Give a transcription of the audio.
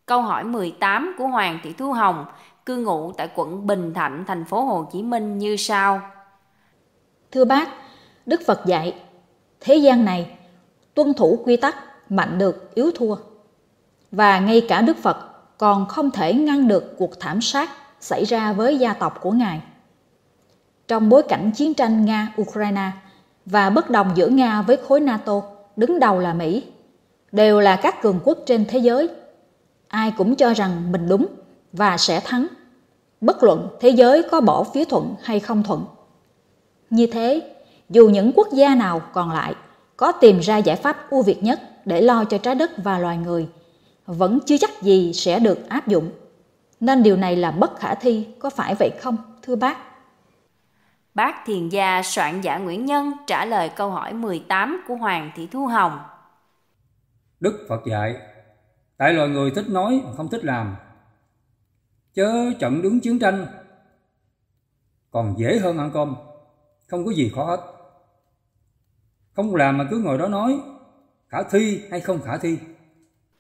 Câu hỏi 18 của Hoàng Thị Thu Hồng, cư ngụ tại quận Bình Thạnh, thành phố Hồ Chí Minh như sau. Thưa bác, Đức Phật dạy, thế gian này tuân thủ quy tắc mạnh được yếu thua. Và ngay cả Đức Phật còn không thể ngăn được cuộc thảm sát xảy ra với gia tộc của Ngài. Trong bối cảnh chiến tranh Nga-Ukraine và bất đồng giữa Nga với khối NATO, đứng đầu là Mỹ, đều là các cường quốc trên thế giới. Ai cũng cho rằng mình đúng và sẽ thắng, bất luận thế giới có bỏ phiếu thuận hay không thuận. Như thế, dù những quốc gia nào còn lại có tìm ra giải pháp ưu việt nhất để lo cho trái đất và loài người, vẫn chưa chắc gì sẽ được áp dụng. Nên điều này là bất khả thi, có phải vậy không, thưa bác? Bác Thiền Gia Soạn Giả Nguyễn Nhân trả lời câu hỏi 18 của Hoàng Thị Thu Hồng. Đức Phật dạy, tại loài người thích nói mà không thích làm, chớ chận đứng chiến tranh còn dễ hơn ăn cơm, không có gì khó hết. Không làm mà cứ ngồi đó nói, khả thi hay không khả thi,